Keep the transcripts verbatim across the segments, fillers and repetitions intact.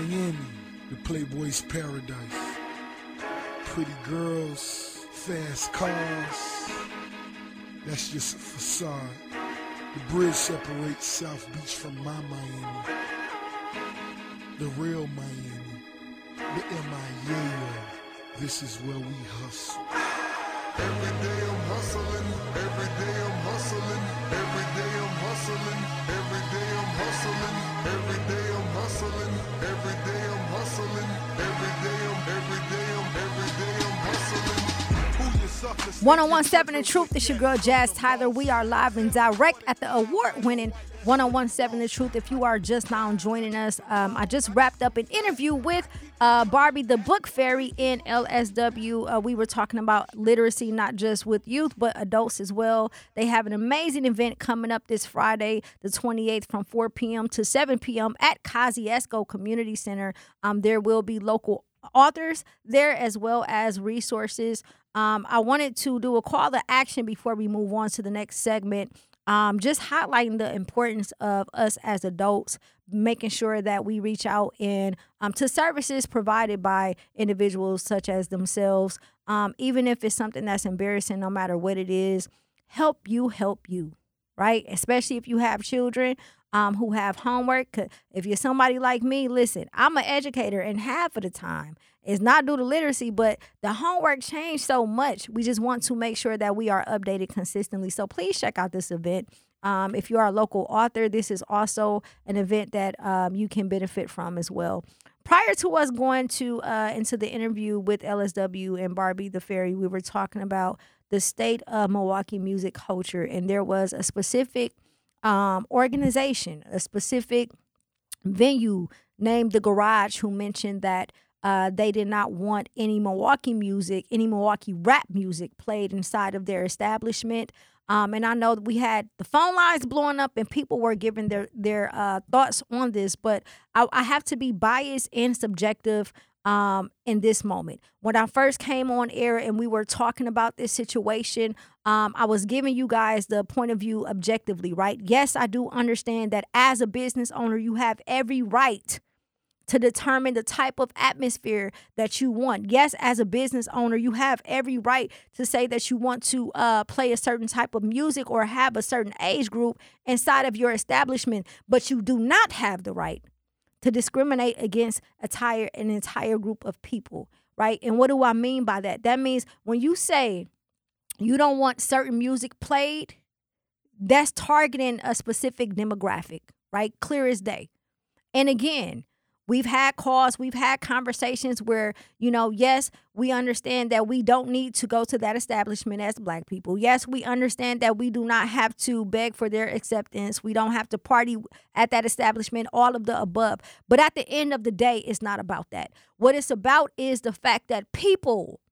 Miami, the Playboy's paradise. Pretty girls, fast cars, that's just a facade. The bridge separates South Beach from my Miami. The real Miami, the M I A. This is where we hustle. Every day I'm hustling, every day I'm hustling, every day I'm hustling, every day I'm hustling, every day I'm hustling, every day I'm hustling, every day I'm, every day I'm, every day I'm hustling. one oh one point seven The Truth, it's your girl Jazz Tyler. We are live and direct at the award-winning one oh one point seven The Truth. If you are just now joining us, um, I just wrapped up an interview with uh, Barbie the Book Fairy in L S W. Uh, we were talking about literacy, not just with youth, but adults as well. They have an amazing event coming up this Friday, the twenty-eighth, from four p.m. to seven p.m. at Kosciuszko Community Center. Um, there will be local authors there as well as resources. Um, I wanted to do a call to action before we move on to the next segment. Um, just highlighting the importance of us as adults, making sure that we reach out and um, to services provided by individuals such as themselves. Um, even if it's something that's embarrassing, no matter what it is, help you, help you, right? Especially if you have children um, who have homework. If you're somebody like me, listen, I'm an educator, and half of the time it's not due to literacy, but the homework changed so much. We just want to make sure that we are updated consistently. So please check out this event. Um, if you are a local author, this is also an event that um, you can benefit from as well. Prior to us going to uh, into the interview with L S W and Barbie the Fairy, we were talking about the state of Milwaukee music culture, and there was a specific um, organization, a specific venue named The Garage, who mentioned that Uh, they did not want any Milwaukee music, any Milwaukee rap music played inside of their establishment. Um, and I know we had the phone lines blowing up and people were giving their their uh, thoughts on this, but I, I have to be biased and subjective um, in this moment. When I first came on air and we were talking about this situation, um, I was giving you guys the point of view objectively, right? Yes, I do understand that as a business owner, you have every right to determine the type of atmosphere that you want. Yes, as a business owner, you have every right to say that you want to uh, play a certain type of music or have a certain age group inside of your establishment, but you do not have the right to discriminate against entire, an entire group of people, right? And what do I mean by that? That means when you say you don't want certain music played, that's targeting a specific demographic, right? Clear as day. And again, we've had calls, we've had conversations where, you know, yes, we understand that we don't need to go to that establishment as Black people. Yes, we understand that we do not have to beg for their acceptance. We don't have to party at that establishment, all of the above. But at the end of the day, it's not about that. What it's about is the fact that people,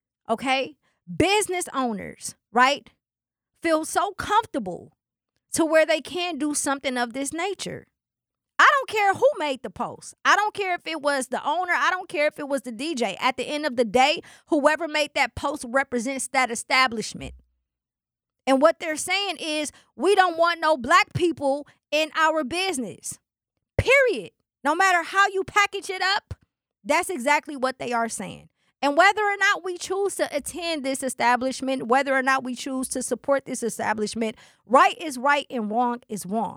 okay, business owners, right, feel so comfortable to where they can do something of this nature. I don't care who made the post. I don't care if it was the owner. I don't care if it was the D J. At the end of the day, whoever made that post represents that establishment. And what they're saying is, we don't want no Black people in our business. Period. No matter how you package it up, that's exactly what they are saying. And whether or not we choose to attend this establishment, whether or not we choose to support this establishment, right is right and wrong is wrong.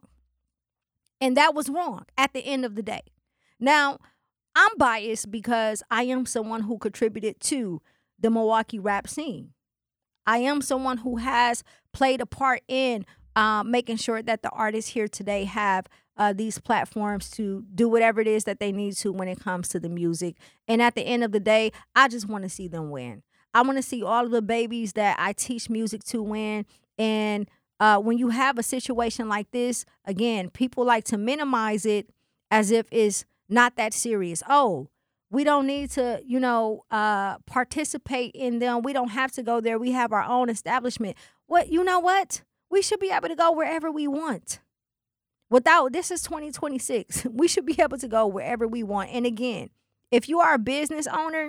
And that was wrong at the end of the day. Now, I'm biased because I am someone who contributed to the Milwaukee rap scene. I am someone who has played a part in uh, making sure that the artists here today have uh, these platforms to do whatever it is that they need to when it comes to the music. And at the end of the day, I just want to see them win. I want to see all of the babies that I teach music to win. And Uh, when you have a situation like this, again, people like to minimize it as if it's not that serious. Oh, we don't need to, you know, uh, participate in them. We don't have to go there. We have our own establishment. What, you know what? We should be able to go wherever we want. Without, this is twenty twenty-six. We should be able to go wherever we want. And again, if you are a business owner,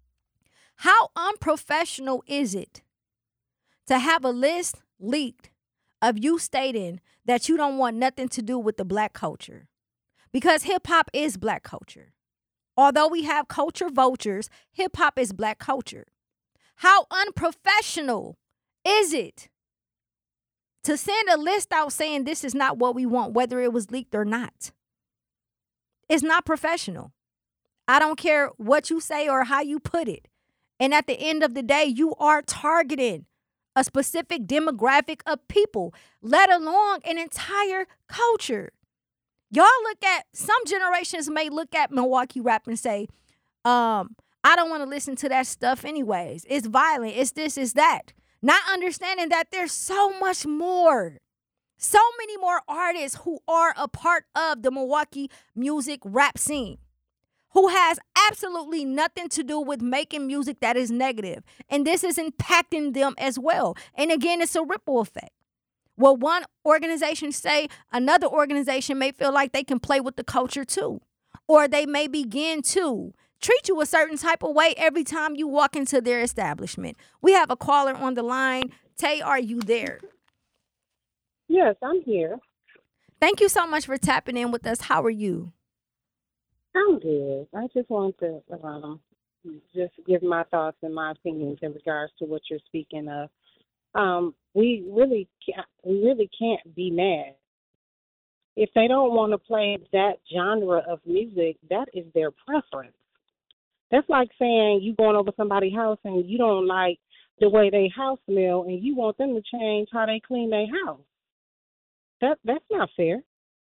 how unprofessional is it to have a list leaked of you stating that you don't want nothing to do with the Black culture? Because hip hop is Black culture. Although we have culture vultures, hip hop is black culture. How unprofessional is it to send a list out saying this is not what we want, whether it was leaked or not? It's not professional. I don't care what you say or how you put it. And at the end of the day, you are targeting a specific demographic of people, let alone an entire culture. Y'all look at, some generations may look at Milwaukee rap and say, um, I don't want to listen to that stuff anyways. It's violent. It's this, it's that. Not understanding that there's so much more. So many more artists who are a part of the Milwaukee music rap scene, who has absolutely nothing to do with making music that is negative. And this is impacting them as well. And again, it's a ripple effect. What one organization say, another organization may feel like they can play with the culture too. Or they may begin to treat you a certain type of way every time you walk into their establishment. We have a caller on the line. Tay, are you there? Yes, I'm here. Thank you so much for tapping in with us. How are you? I'm good. I just want to um, just give my thoughts and my opinions in regards to what you're speaking of. Um, we really can't, we really can't be mad. If they don't want to play that genre of music, that is their preference. That's like saying you going over somebody's house and you don't like the way they house smell and you want them to change how they clean their house. That that's not fair.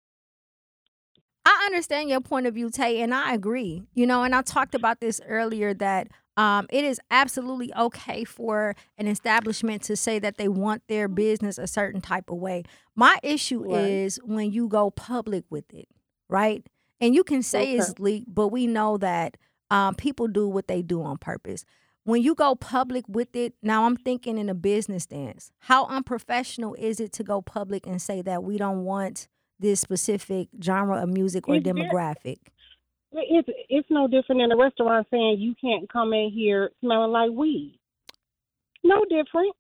I understand your point of view, Tay, and I agree. You know, and I talked about this earlier that um, it is absolutely okay for an establishment to say that they want their business a certain type of way. My issue Right. is when you go public with it, right? And you can say Okay. it's leaked, but we know that um, people do what they do on purpose. When you go public with it, now I'm thinking in a business stance. How unprofessional is it to go public and say that we don't want this specific genre of music or It's very- demographic? It's it's no different than a restaurant saying you can't come in here smelling like weed. No different.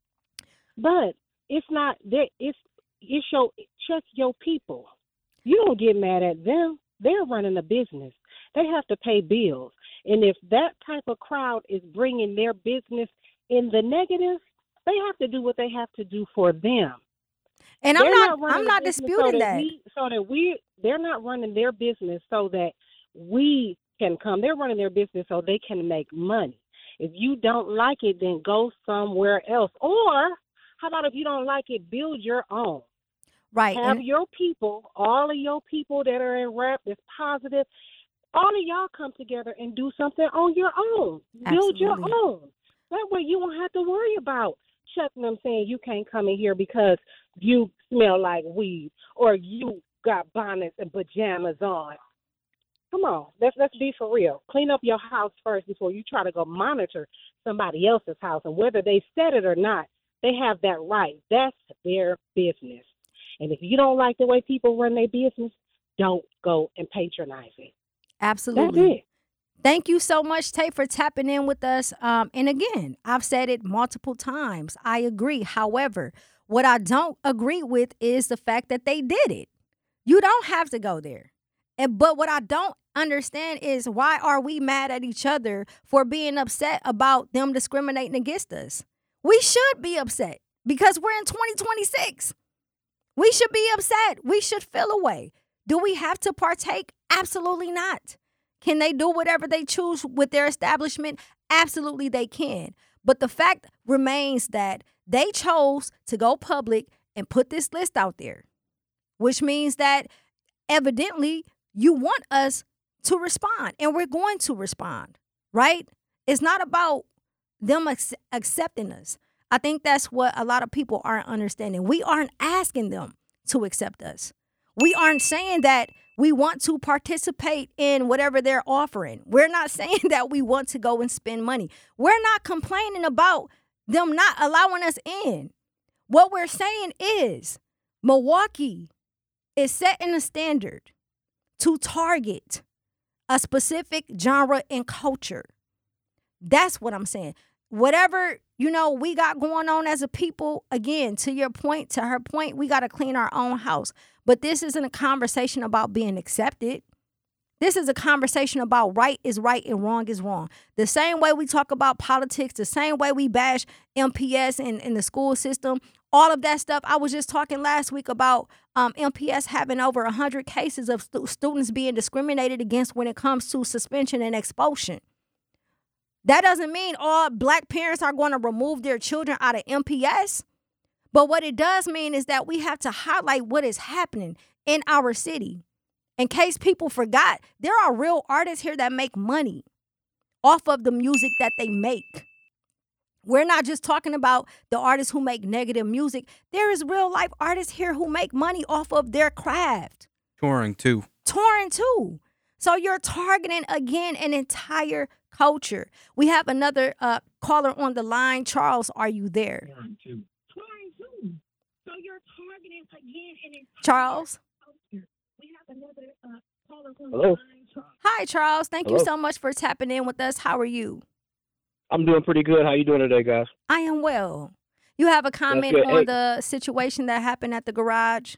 But it's not that it's it's your check your people. You don't get mad at them. They're running a business. They have to pay bills. And if that type of crowd is bringing their business in the negative, they have to do what they have to do for them. And I'm They're not, running I'm the not business disputing so that. We, so that we, they're not running their business so that we can come. They're running their business so they can make money. If you don't like it, then go somewhere else. Or how about if you don't like it, build your own. Right. Have And your people, all of your people that are in rap that's positive, all of y'all come together and do something on your own. Build your Absolutely. own. That way you won't have to worry about checking them saying you can't come in here because you smell like weed or you got bonnets and pajamas on. Come on, let's let's be for real. Clean up your house first before you try to go monitor somebody else's house. And whether they said it or not, they have that right. That's their business. And if you don't like the way people run their business, don't go and patronize it. absolutely. That's it. Thank you so much, Tay, for tapping in with us. Um, and again, I've said it multiple times. I agree. However, what I don't agree with is the fact that they did it. You don't have to go there. And but what I don't understand is why are we mad at each other for being upset about them discriminating against us? We should be upset because we're in twenty twenty-six. We should be upset. We should feel a way. Do we have to partake? Absolutely not. Can they do whatever they choose with their establishment? Absolutely they can. But the fact remains that they chose to go public and put this list out there, which means that evidently you want us to respond, and we're going to respond, right? It's not about them ac- accepting us. I think that's what a lot of people aren't understanding. We aren't asking them to accept us. We aren't saying that we want to participate in whatever they're offering. We're not saying that we want to go and spend money. We're not complaining about them not allowing us in. What we're saying is Milwaukee is setting a standard to target a specific genre and culture. That's what I'm saying. Whatever, you know, we got going on as a people, again, to your point, to her point, we got to clean our own house. But this isn't a conversation about being accepted. This is a conversation about right is right and wrong is wrong. The same way we talk about politics, the same way we bash M P S in, in the school system, all of that stuff. I was just talking last week about um, M P S having over one hundred cases of stu- students being discriminated against when it comes to suspension and expulsion. That doesn't mean all black parents are going to remove their children out of M P S. But what it does mean is that we have to highlight what is happening in our city. In case people forgot, there are real artists here that make money off of the music that they make. We're not just talking about the artists who make negative music. There is real life artists here who make money off of their craft. Touring too. Touring too. So you're targeting, again, an entire culture. We have another uh, caller on the line. Charles, are you there? Touring too. Touring too. So you're targeting, again, an entire Charles? culture. We have another uh, caller on Hello? the line. Charles. Hi, Charles. Thank Hello? you so much for tapping in with us. How are you? I'm doing pretty good. How you doing today, guys? I am well. You have a comment good. on Hey. the situation that happened at the garage?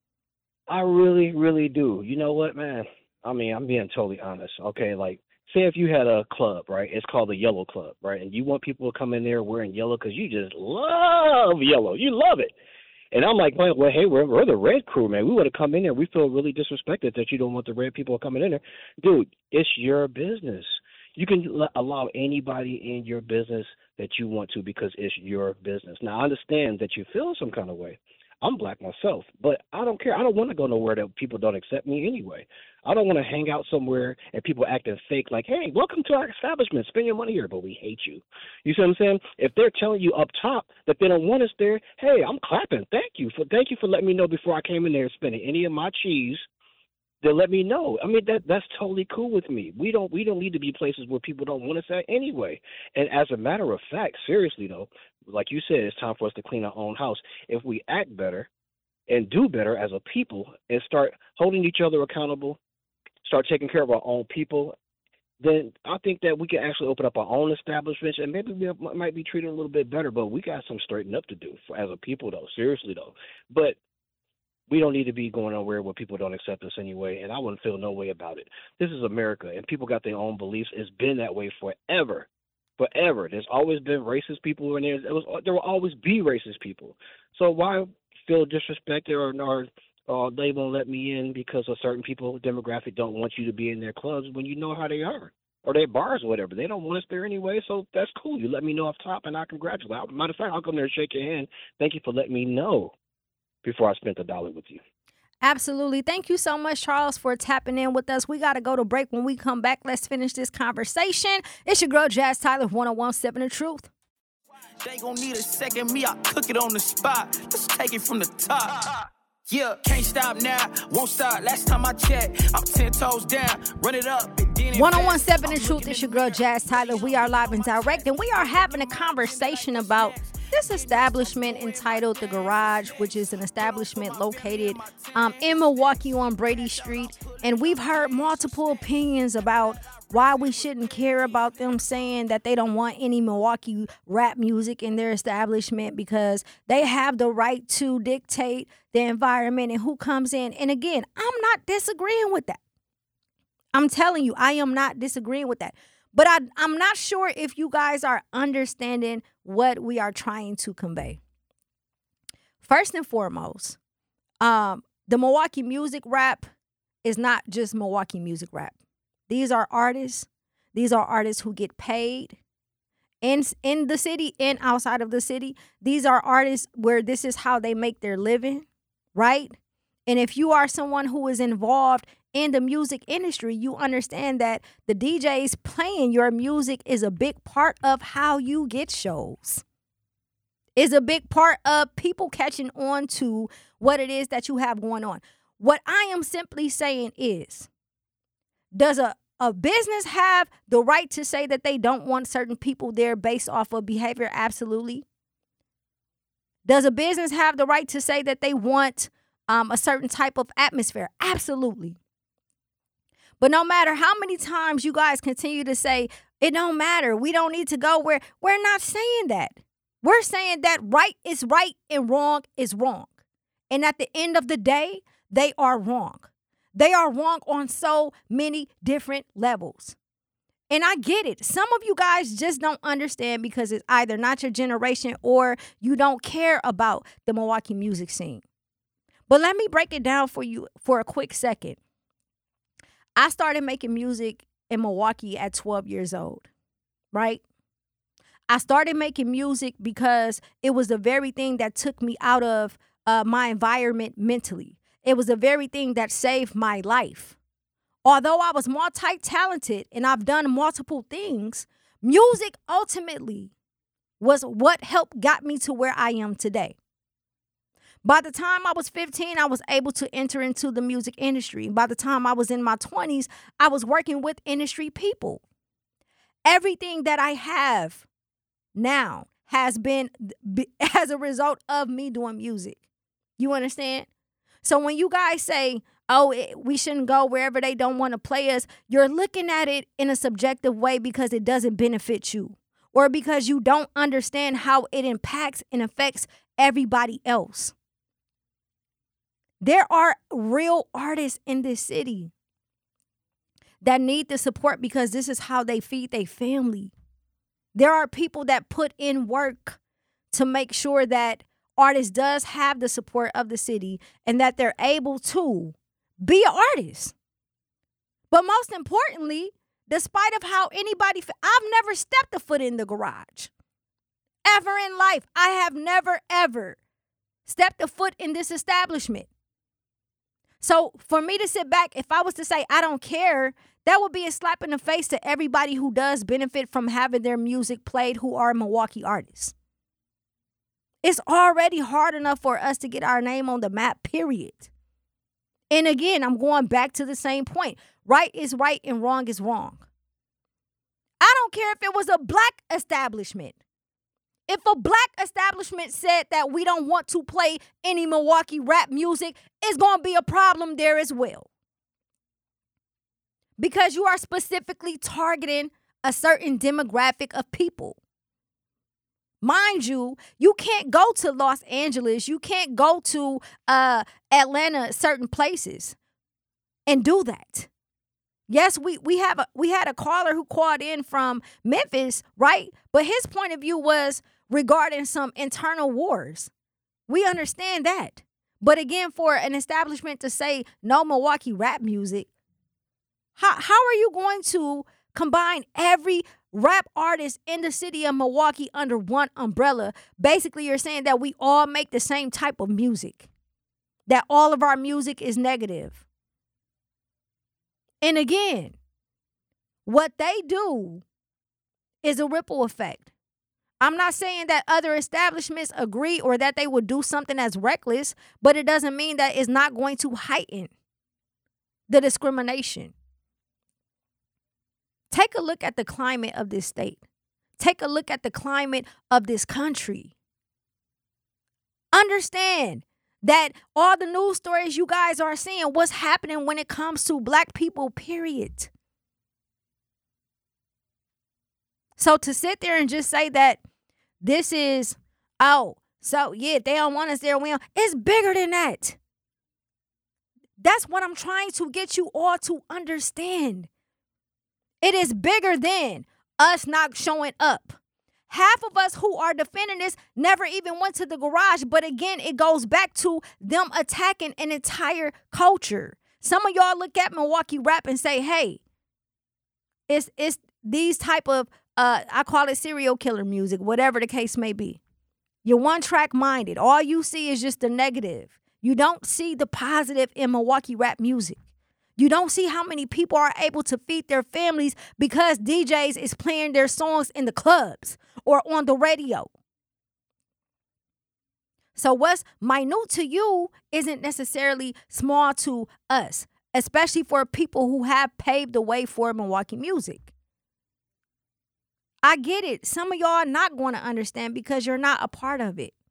I really, really do. You know what, man? I mean, I'm being totally honest. Okay, like, say if you had a club, right? It's called the Yellow Club, right? And you want people to come in there wearing yellow because you just love yellow. You love it. And I'm like, well, well hey, we're, we're the red crew, man. We would have come in there. We feel really disrespected that you don't want the red people coming in there. Dude, it's your business. You can l- allow anybody in your business that you want to because it's your business. Now, I understand that you feel some kind of way. I'm black myself, but I don't care. I don't want to go nowhere that people don't accept me anyway. I don't want to hang out somewhere and people acting fake like, hey, welcome to our establishment. Spend your money here, but we hate you. You see what I'm saying? If they're telling you up top that they don't want us there, hey, I'm clapping. Thank you for thank you for letting me know before I came in there spending any of my cheese. They'll let me know. I mean, that that's totally cool with me. We don't we don't need to be places where people don't want us at anyway. And as a matter of fact, seriously though, like you said, it's time for us to clean our own house. If we act better and do better as a people and start holding each other accountable, start taking care of our own people, then I think that we can actually open up our own establishments and maybe we m- might be treated a little bit better. But we got some straightening up to do for, as a people, though. Seriously though, but. We don't need to be going nowhere where people don't accept us anyway, and I wouldn't feel no way about it. This is America, and people got their own beliefs. It's been that way forever, forever. There's always been racist people, and there's, it was, there will always be racist people. So why feel disrespected or, or uh, they won't let me in because of certain people demographic don't want you to be in their clubs when you know how they are, or their bars or whatever. They don't want us there anyway, so that's cool. You let me know off top, and I congratulate. Matter of fact, I'll come there and shake your hand. Thank you for letting me know before I spent a dollar with you. Absolutely. Thank you so much, Charles, for tapping in with us. We got to go to break. When we come back, let's finish this conversation. It's your girl, Jazz Tyler, one oh one seven The Truth. They gon' need a second, me, I cook it on the spot. Let's take it from the top. Yeah, can't stop now, won't stop. Last time I checked, I'm ten toes down. Run it up. one oh one seven The Truth. It's your girl, Jazz Tyler. We are live and direct, and we are having a conversation about this establishment entitled The Garage, which is an establishment located um, in Milwaukee on Brady Street. And we've heard multiple opinions about why we shouldn't care about them saying that they don't want any Milwaukee rap music in their establishment because they have the right to dictate the environment and who comes in. And again, I'm not disagreeing with that. I'm telling you, I am not disagreeing with that. But I, I'm not sure if you guys are understanding what we are trying to convey. First and foremost, um, the Milwaukee music rap is not just Milwaukee music rap. These are artists. These are artists who get paid in, in the city and outside of the city. These are artists where this is how they make their living, right? And if you are someone who is involved in the music industry, you understand that the D Js playing your music is a big part of how you get shows. Is a big part of people catching on to what it is that you have going on. What I am simply saying is, does a, a business have the right to say that they don't want certain people there based off of behavior? Absolutely. Does a business have the right to say that they want um, a certain type of atmosphere? Absolutely. But no matter how many times you guys continue to say, it don't matter, we don't need to go where, we're not saying that. We're saying that right is right and wrong is wrong. And at the end of the day, they are wrong. They are wrong on so many different levels. And I get it. Some of you guys just don't understand because it's either not your generation or you don't care about the Milwaukee music scene. But let me break it down for you for a quick second. I started making music in Milwaukee at twelve years old, right? I started making music because it was the very thing that took me out of uh, my environment mentally. It was the very thing that saved my life. Although I was multi-talented and I've done multiple things, music ultimately was what helped got me to where I am today. By the time I was fifteen, I was able to enter into the music industry. By the time I was in my twenties, I was working with industry people. Everything that I have now has been as a result of me doing music. You understand? So when you guys say, oh, it, we shouldn't go wherever they don't want to play us, you're looking at it in a subjective way because it doesn't benefit you or because you don't understand how it impacts and affects everybody else. There are real artists in this city that need the support because this is how they feed their family. There are people that put in work to make sure that artists does have the support of the city and that they're able to be an artist. But most importantly, despite of how anybody, I've never stepped a foot in the garage. Ever in life, I have never, ever stepped a foot in this establishment. So for me to sit back, if I was to say I don't care, that would be a slap in the face to everybody who does benefit from having their music played who are Milwaukee artists. It's already hard enough for us to get our name on the map, period. And again, I'm going back to the same point. Right is right and wrong is wrong. I don't care if it was a black establishment. If a black establishment said that we don't want to play any Milwaukee rap music, it's going to be a problem there as well. Because you are specifically targeting a certain demographic of people. Mind you, you can't go to Los Angeles, you can't go to uh, Atlanta, certain places, and do that. Yes, we we have a, we had a caller who called in from Memphis, right? But his point of view was regarding some internal wars. We understand that. But again, for an establishment to say no Milwaukee rap music, how how are you going to combine every rap artist in the city of Milwaukee under one umbrella? Basically, you're saying that we all make the same type of music, that all of our music is negative. And again, what they do is a ripple effect. I'm not saying that other establishments agree or that they would do something as reckless, but it doesn't mean that it's not going to heighten the discrimination. Take a look at the climate of this state. Take a look at the climate of this country. Understand that all the news stories you guys are seeing, what's happening when it comes to black people, period. So to sit there and just say that this is, oh, so yeah, they don't want us there, we don't, it's bigger than that. That's what I'm trying to get you all to understand. It is bigger than us not showing up. Half of us who are defending this never even went to the garage. But again, it goes back to them attacking an entire culture. Some of y'all look at Milwaukee rap and say, hey, it's it's these type of, uh, I call it serial killer music, whatever the case may be. You're one track minded. All you see is just the negative. You don't see the positive in Milwaukee rap music. You don't see how many people are able to feed their families because D Js is playing their songs in the clubs or on the radio. So what's minute to you isn't necessarily small to us, especially for people who have paved the way for Milwaukee music. I get it. Some of y'all are not going to understand because you're not a part of it.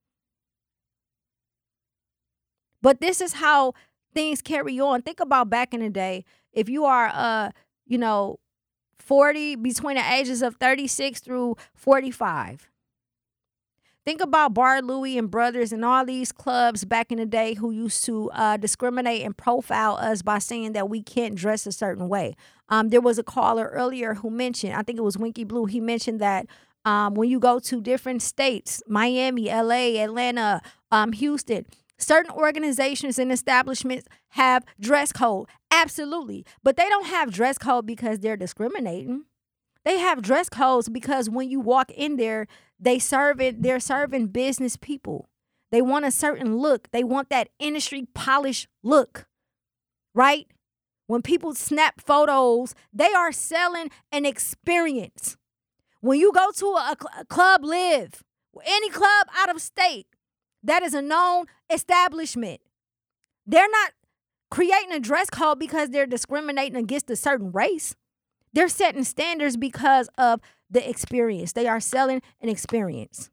But this is how things carry on. Think about back in the day. If you are, uh, you know, forty, between the ages of thirty-six through forty-five, Think about Bar Louie and Brothers and all these clubs back in the day who used to uh, discriminate and profile us by saying that we can't dress a certain way. Um, there was a caller earlier who mentioned, I think it was Winky Blue, he mentioned that um, when you go to different states, Miami, L A, Atlanta, um, Houston, certain organizations and establishments have dress code. Absolutely. But they don't have dress code because they're discriminating. They have dress codes because when you walk in there, they serve it, they're serving business people. They want a certain look. They want that industry polished look, right? When people snap photos, they are selling an experience. When you go to a, a club live, any club out of state, that is a known establishment. They're not creating a dress code because they're discriminating against a certain race. They're setting standards because of the experience. They are selling an experience.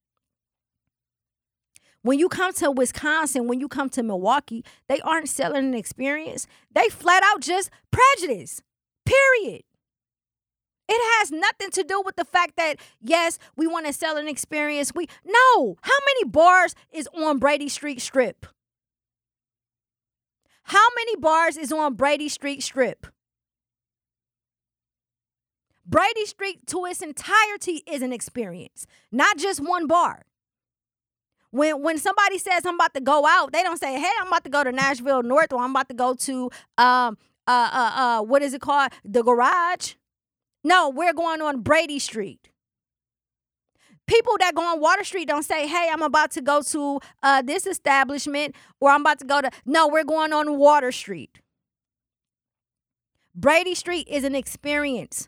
When you come to Wisconsin, when you come to Milwaukee, they aren't selling an experience. They flat out just prejudice, period. It has nothing to do with the fact that, yes, we want to sell an experience. We No. How many bars is on Brady Street Strip? How many bars is on Brady Street Strip? Brady Street to its entirety is an experience, not just one bar. When when somebody says I'm about to go out, they don't say, hey, I'm about to go to Nashville North, or I'm about to go to, um uh uh uh what is it called? The Garage. No, we're going on Brady Street. People that go on Water Street don't say, hey, I'm about to go to uh, this establishment, or I'm about to go to, no, we're going on Water Street. Brady Street is an experience.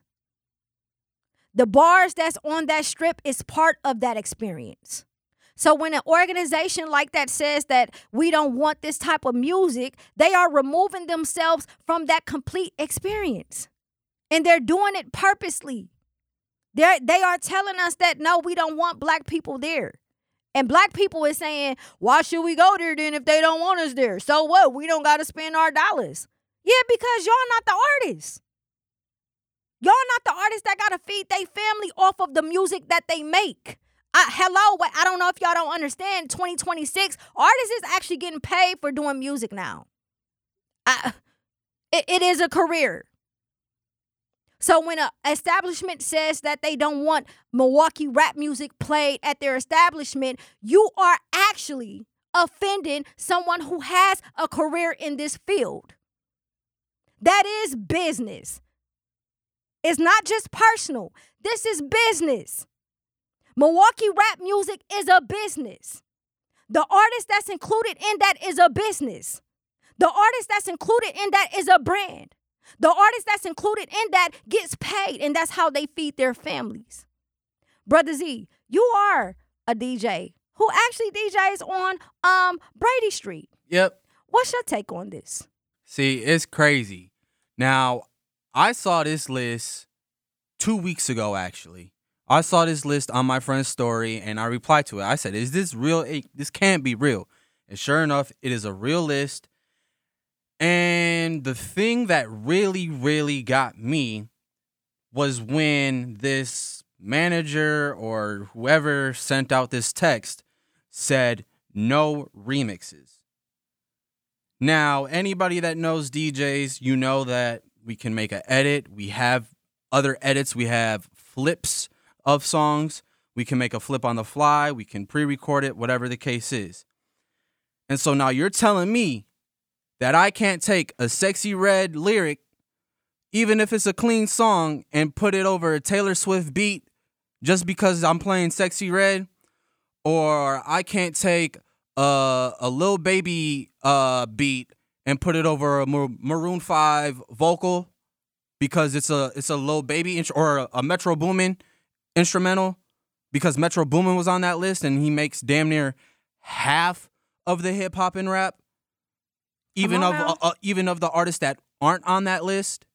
The bars that's on that strip is part of that experience. So when an organization like that says that we don't want this type of music, they are removing themselves from that complete experience. And they're doing it purposely. They're, they are telling us that, no, we don't want black people there. And black people is saying, why should we go there then if they don't want us there? So what? We don't got to spend our dollars. Yeah, because y'all not the artists. Y'all not the artists that got to feed their family off of the music that they make. I, hello, I don't know if y'all don't understand, twenty twenty-six, artists is actually getting paid for doing music now. I, it, it is a career. So when an establishment says that they don't want Milwaukee rap music played at their establishment, you are actually offending someone who has a career in this field. That is business. It's not just personal. This is business. Milwaukee rap music is a business. The artist that's included in that is a business. The artist that's included in that is a brand. The artist that's included in that gets paid, and that's how they feed their families. Brother Z, you are a D J who actually D Js on um Brady Street. Yep. What's your take on this? See, it's crazy. Now, I saw this list two weeks ago, actually. I saw this list on my friend's story, and I replied to it. I said, is this real? This can't be real. And sure enough, it is a real list. And the thing that really, really got me was when this manager or whoever sent out this text said no remixes. Now, anybody that knows D Js, you know that we can make an edit. We have other edits. We have flips of songs. We can make a flip on the fly. We can pre-record it, whatever the case is. And so now you're telling me that I can't take a Sexy Red lyric, even if it's a clean song, and put it over a Taylor Swift beat just because I'm playing Sexy Red? Or I can't take a, a Lil Baby uh, beat and put it over a Maroon five vocal because it's a it's a Lil Baby int- or a, a Metro Boomin instrumental, because Metro Boomin was on that list and he makes damn near half of the hip hop and rap. Even of uh, uh, even of the artists that aren't on that list.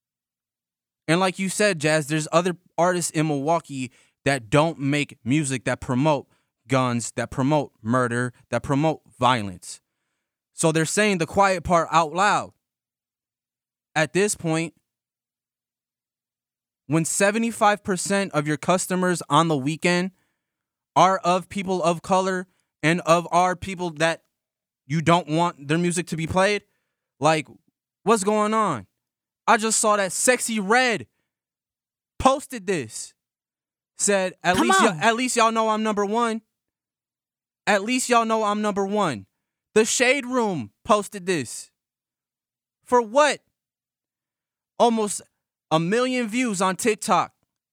And like you said, Jazz, there's other artists in Milwaukee that don't make music that promote guns, that promote murder, that promote violence. So they're saying the quiet part out loud. At this point, when seventy-five percent of your customers on the weekend are of people of color and of our people that you don't want their music to be played? Like, what's going on? I just saw that Sexy Red posted this. Said, at Come least, on. y'all, at least y'all know I'm number one. At least y'all know I'm number one. The Shade Room posted this. For what? Almost a million views on TikTok.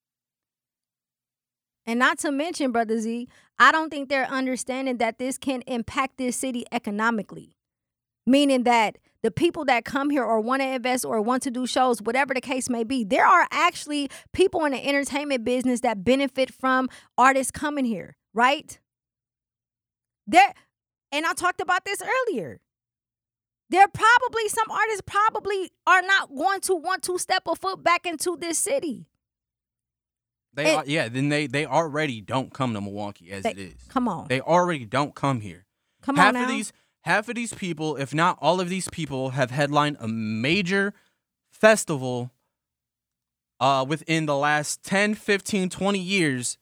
And not to mention, Brother Z, I don't think they're understanding that this can impact this city economically. Meaning that the people that come here or want to invest or want to do shows, whatever the case may be, there are actually people in the entertainment business that benefit from artists coming here, right? There, and I talked about this earlier. There probably, some artists probably are not going to want to step a foot back into this city. They And- are, yeah, then they they already don't come to Milwaukee as They- it is. Come on. They already don't come here. Come half on now. of these half of these people, if not all of these people, have headlined a major festival uh within the last ten, fifteen, twenty years.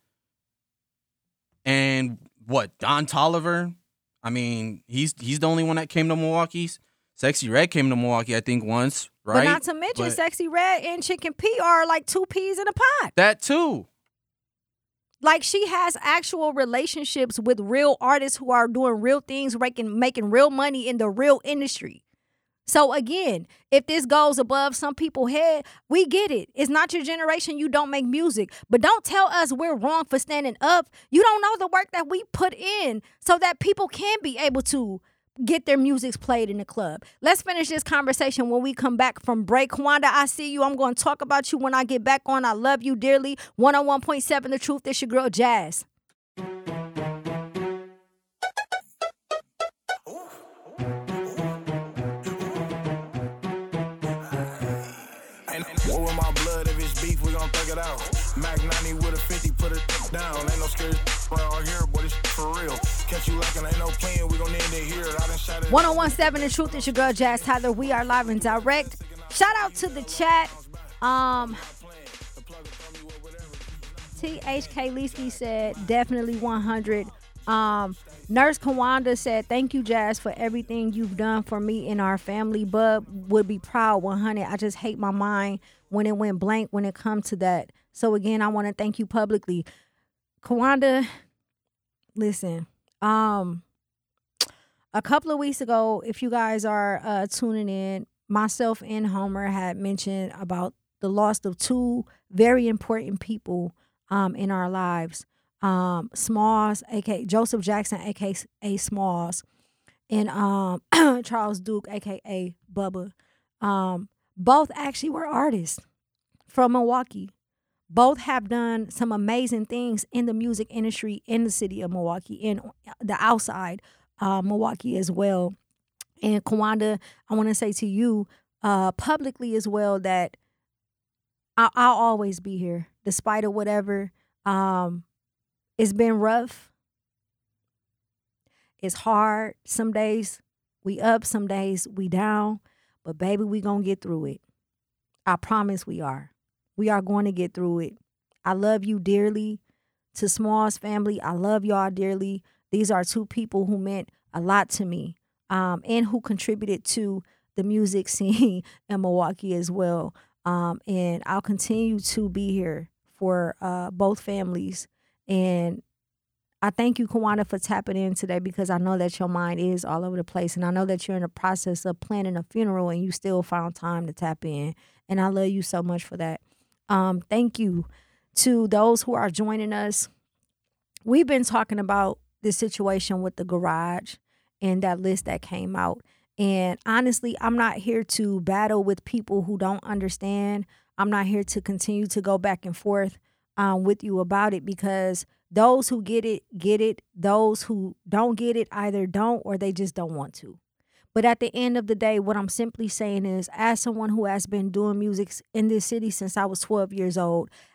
And what, Don Tolliver? I mean, he's he's the only one that came to Milwaukee's. Sexy Red came to Milwaukee, I think, once, right? But not to mention, But Sexy Red and Chicken P are like two peas in a pot. that too. Like, she has actual relationships with real artists who are doing real things, making making real money in the real industry. So again, if this goes above some people's head, we get it. It's not your generation. You don't make music. But don't tell us we're wrong for standing up. You don't know the work that we put in so that people can be able to get their music played in the club. Let's finish this conversation when we come back from break. Kwanda, I see you. I'm going to talk about you when I get back on. I love you dearly. one oh one point seven The Truth. It's your girl, Jazz. And what with my blood, if it's beef, we gon' take it out. Mac ninety with a fifty, put it down. Ain't no scary around here, but it's for real. Catch you lacking, ain't no playing, we gon' end it here. I done shot it. one oh one point seven The Truth. It's your girl, Jazz Tyler. We are live and direct. Shout out to the chat. Um, T H K Leesky said, definitely one hundred. Um, Nurse Kawanda said, thank you, Jazz, for everything you've done for me and our family. Bub would be proud, one hundred. I just hate my mind when it went blank when it comes to that. So again, I want to thank you publicly. Kawanda, listen, um, a couple of weeks ago, if you guys are uh, tuning in, myself and Homer had mentioned about the loss of two very important people um, in our lives. Um, Smalls, aka Joseph Jackson, aka Smalls, and um, Charles Duke, aka Bubba. Um, both actually were artists from Milwaukee. Both have done some amazing things in the music industry in the city of Milwaukee and the outside uh, Milwaukee as well. And Kawanda, I want to say to you uh, publicly as well that I- I'll always be here, despite of whatever. Um, It's been rough. It's hard. Some days we up, some days we down. But baby, we gonna get through it. I promise we are. We are going to get through it. I love you dearly. To Smalls family, I love y'all dearly. These are two people who meant a lot to me um, and who contributed to the music scene in Milwaukee as well. Um, and I'll continue to be here for uh, both families. And I thank you, Kawanda, for tapping in today because I know that your mind is all over the place. And I know that you're in the process of planning a funeral and you still found time to tap in. And I love you so much for that. Um, thank you to those who are joining us. We've been talking about this situation with the garage and that list that came out. And honestly, I'm not here to battle with people who don't understand. I'm not here to continue to go back and forth um, with you about it because those who get it, get it. Those who don't get it either don't or they just don't want to. But at the end of the day, what I'm simply saying is, as someone who has been doing music in this city since I was twelve years old,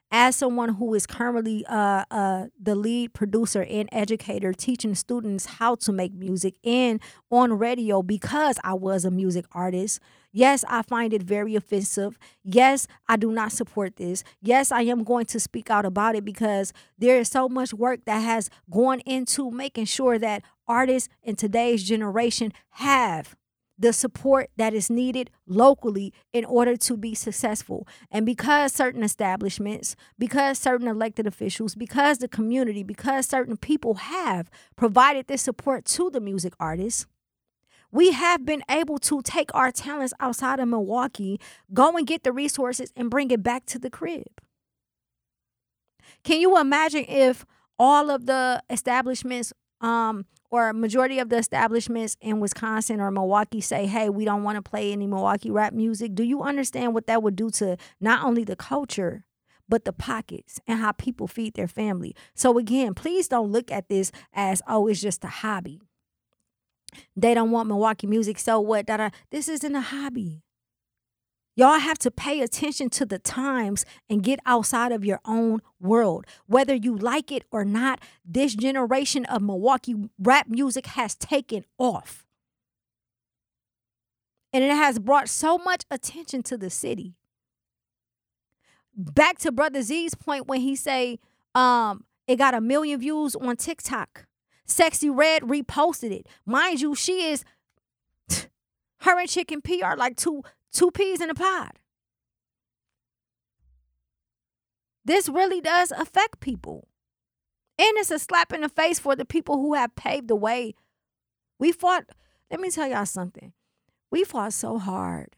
as someone who is currently uh, uh, the lead producer and educator teaching students how to make music and on radio because I was a music artist, yes, I find it very offensive. Yes, I do not support this. Yes, I am going to speak out about it because there is so much work that has gone into making sure that artists in today's generation have the support that is needed locally in order to be successful. And because certain establishments, because certain elected officials, because the community, because certain people have provided this support to the music artists, we have been able to take our talents outside of Milwaukee, go and get the resources and bring it back to the crib. Can you imagine if all of the establishments um, or a majority of the establishments in Wisconsin or Milwaukee say, hey, we don't want to play any Milwaukee rap music? Do you understand what that would do to not only the culture, but the pockets and how people feed their family? So again, please don't look at this as, oh, it's just a hobby. They don't want Milwaukee music, so what? Da-da. This isn't a hobby. Y'all have to pay attention to the times and get outside of your own world. Whether you like it or not, this generation of Milwaukee rap music has taken off. And it has brought so much attention to the city. Back to Brother Z's point when he say um, it got a million views on TikTok. Sexy Red reposted it. Mind you, she is, her and Chicken P are like two Two peas in a pod. This really does affect people. And it's a slap in the face for the people who have paved the way. We fought, let me tell y'all something. We fought so hard,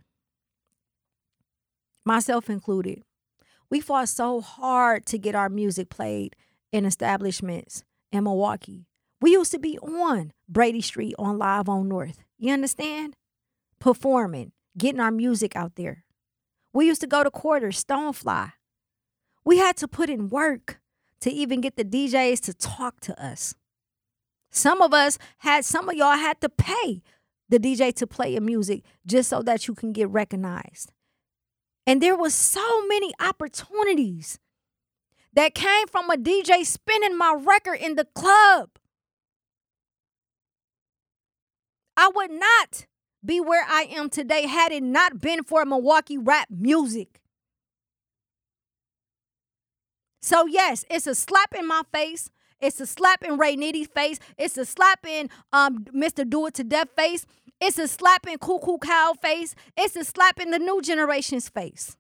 myself included. We fought so hard to get our music played in establishments in Milwaukee. We used to be on Brady Street on Live on North. You understand? Performing. Getting our music out there. We used to go to Quarters, Stonefly. We had to put in work to even get the D Js to talk to us. Some of us had, some of y'all had to pay the D J to play your music just so that you can get recognized. And there was so many opportunities that came from a D J spinning my record in the club. I would not be where I am today had it not been for Milwaukee rap music. So yes, it's a slap in my face. It's a slap in Ray Nitty's face. It's a slap in um, Mister Do It to Death face. It's a slap in Cuckoo Cow face. It's a slap in the new generation's face.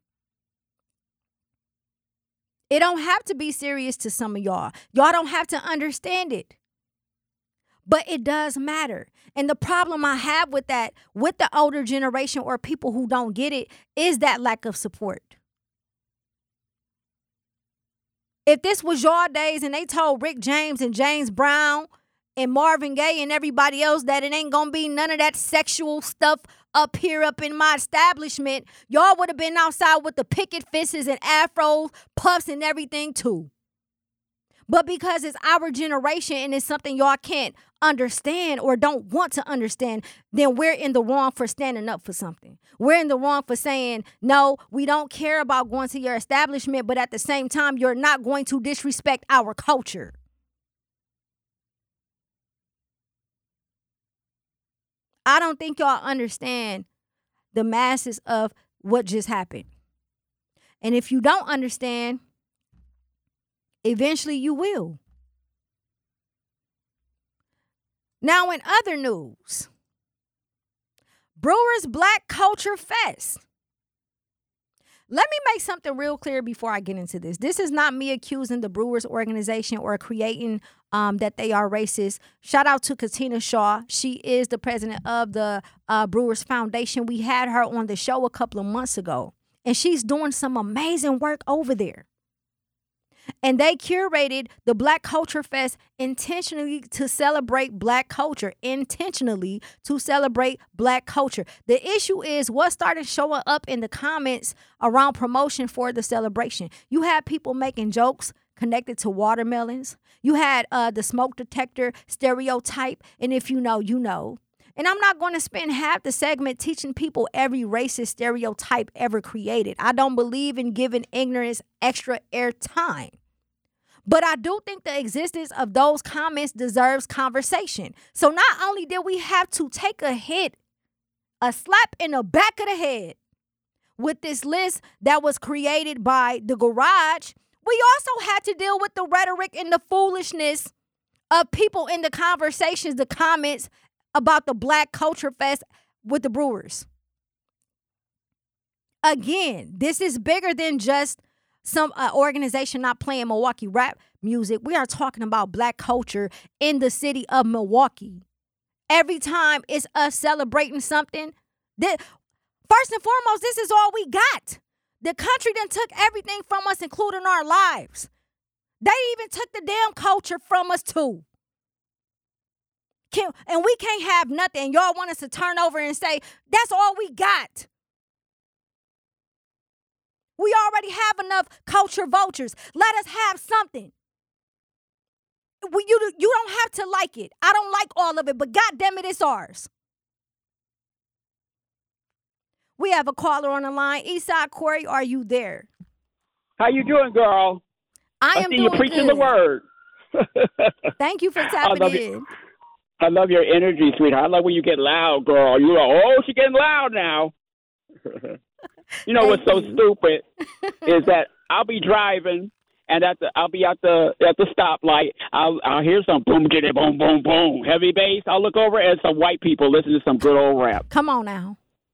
It don't have to be serious to some of y'all. Y'all don't have to understand it. But it does matter. And the problem I have with that, with the older generation or people who don't get it, is that lack of support. If this was y'all days and they told Rick James and James Brown and Marvin Gaye and everybody else that it ain't gonna be none of that sexual stuff up here up in my establishment, y'all would have been outside with the picket fences and afros, puffs and everything too. But because it's our generation and it's something y'all can't understand or don't want to understand, then we're in the wrong for standing up for something. We're in the wrong for saying, no, we don't care about going to your establishment, but at the same time, you're not going to disrespect our culture. I don't think y'all understand the masses of what just happened. And if you don't understand, eventually you will. Now, in other news, Brewers Black Culture Fest. Let me make something real clear before I get into this. This is not me accusing the Brewers organization or creating um, that they are racist. Shout out to Katina Shaw. She is the president of the uh, Brewers Foundation. We had her on the show a couple of months ago, and she's doing some amazing work over there. And they curated the Black Culture Fest intentionally to celebrate Black culture, intentionally to celebrate Black culture. The issue is what started showing up in the comments around promotion for the celebration. You had people making jokes connected to watermelons. You had uh, the smoke detector stereotype. And if you know, you know. And I'm not going to spend half the segment teaching people every racist stereotype ever created. I don't believe in giving ignorance extra airtime. But I do think the existence of those comments deserves conversation. So not only did we have to take a hit, a slap in the back of the head with this list that was created by The Garage, we also had to deal with the rhetoric and the foolishness of people in the conversations, the comments about the Black Culture Fest with the Brewers. Again, this is bigger than just some uh, organization not playing Milwaukee rap music. We are talking about Black culture in the city of Milwaukee. Every time it's us celebrating something, that, first and foremost, this is all we got. The country done took everything from us, including our lives. They even took the damn culture from us too. Can, and we can't have nothing. Y'all want us to turn over and say, that's all we got. We already have enough culture vultures. Let us have something. We, you, you don't have to like it. I don't like all of it, but goddamn it, it's ours. We have a caller on the line. Eastside Corey, are you there? How you doing, girl? I, I am see doing you preaching good. the word. Thank you for tapping love in. It. I love your energy, sweetheart. I love when you get loud, girl. You're like, oh, she's getting loud now. You know what's so you. stupid is that I'll be driving and at the I'll be at the at the stoplight. I'll I'll hear some boom, jitty, boom, boom, boom, heavy bass. I'll look over and some white people listening to some good old rap. Come on now.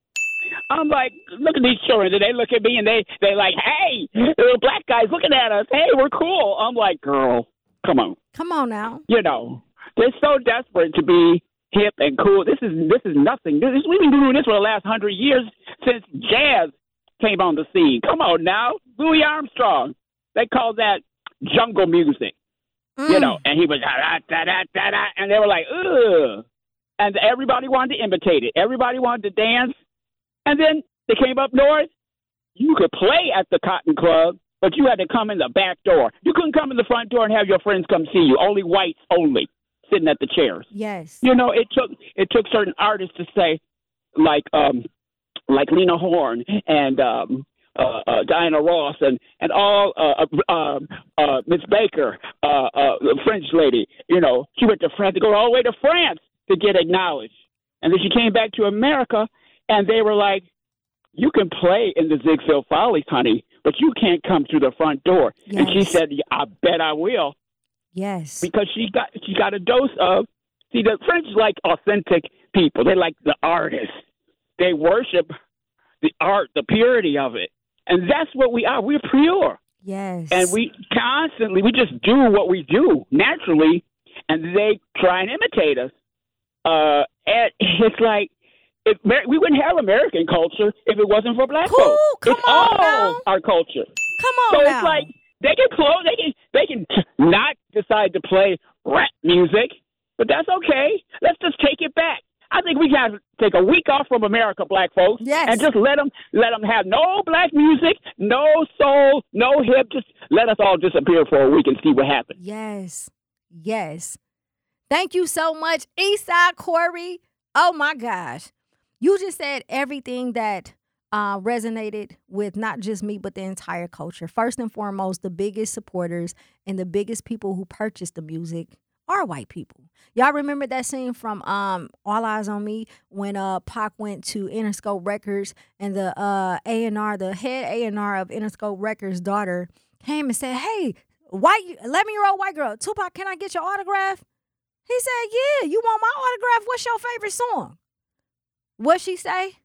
I'm like, look at these children. And they look at me and they they like, hey, little black guys looking at us. Hey, we're cool. I'm like, girl, come on. Come on now. You know, they're so desperate to be hip and cool. This is this is nothing. This, we've been doing this for the last hundred years since jazz came on the scene. Come on now, Louis Armstrong. They called that jungle music, mm. you know. And he was da da da da da, and they were like, ugh. And everybody wanted to imitate it. Everybody wanted to dance. And then they came up north. You could play at the Cotton Club, but you had to come in the back door. You couldn't come in the front door and have your friends come see you. Only whites only sitting at the chairs. Yes. You know, it took it took certain artists to say, like um, like Lena Horne and um, uh, uh, Diana Ross and and all uh, uh, uh, Miss Baker, uh, uh, the French lady. You know, she went to France to go all the way to France to get acknowledged, and then she came back to America, and they were like, "You can play in the Ziegfeld Follies, honey, but you can't come through the front door." Yes. And she said, "I bet I will." Yes. Because she got she got a dose of, see, the French like authentic people. They like the artists. They worship the art, the purity of it. And that's what we are. We're pure. Yes. And we constantly, we just do what we do naturally, and they try and imitate us. Uh, and it's like, if, we wouldn't have American culture if it wasn't for black cool. folks. Come it's on all now. our culture. Come on So now. it's like, they can close. They can. They can t- not decide to play rap music, but that's okay. Let's just take it back. I think we got to take a week off from America, black folks, Yes. and just let them let them have no black music, no soul, no hip. Just let us all disappear for a week and see what happens. Yes. Yes. Thank you so much, Eastside Corey. Oh my gosh, you just said everything that Uh, resonated with not just me, but the entire culture. First and foremost, the biggest supporters and the biggest people who purchased the music are white people. Y'all remember that scene from um, All Eyes on Me when uh, Pac went to Interscope Records and the uh, A and R, the head A and R of Interscope Records' daughter came and said, "Hey, white eleven-year-old white girl, Tupac, can I get your autograph?" He said, "Yeah, you want my autograph? What's your favorite song?" What'd she say?